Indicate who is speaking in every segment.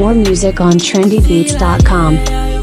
Speaker 1: More music on trendybeats.com.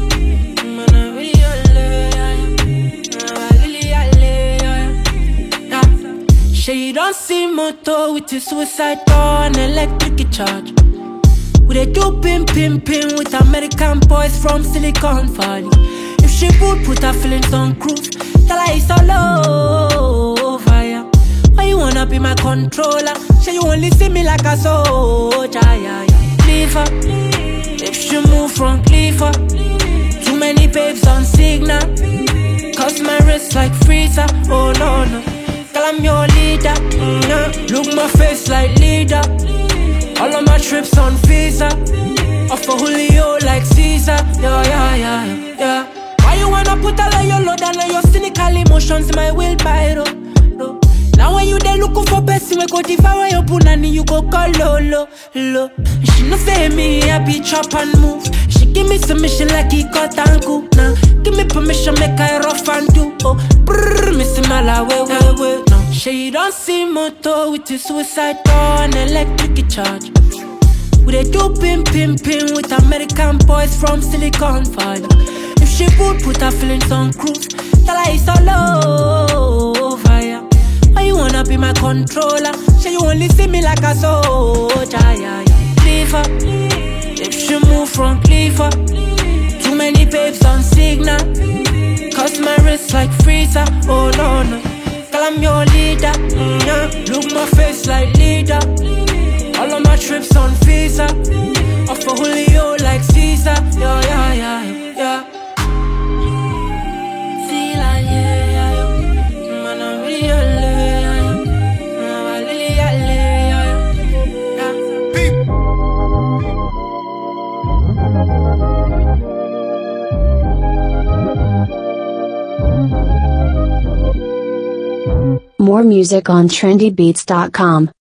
Speaker 2: She don't see motor with his suicide door and electric charge. We dey do pim pim pim with American boys from Silicon Valley. If she would put her feelings on cruise, tell her it's all over, yeah. Why you wanna be my controller? Say you only see me like a soldier, yeah, yeah. Leave her, if she move from Cleaver. Too many babes on signal, cause my wrist like freezer, oh no no. Girl, I'm your leader, look my face like leader. All of my trips on Visa, off for Julio like Caesar, yeah, yeah, yeah, yeah. Why you wanna put all of your load and all your cynical emotions in my wheelbarrow? No. Now when you there looking for person, we go devour your punani, you go call Lolo, lo. She no say me, I be chop and move. She give me submission like he cut and cool. Now give me permission, make I rough and do. Oh, brrr, missing my la way. No, she don't see motor with his suicide door and electric charge. We dey do pim pim pim with American boys from Silicon Valley. If she would put her feelings on cruise, tell her it's all over, yeah. Why you wanna be my controller? Say you only see me like a soldier, yeah, yeah. Leave her, if she move from Cleaver. Too many babes on signal, cause my wrist like freezer, oh no no. Girl, I'm your leader, look my face like leader. All of my trips on Visa, off for Julio like Caesar, yeah, yeah, yeah, yeah. Feel like, yeah, man, I'm real.
Speaker 1: More music on trendybeats.com.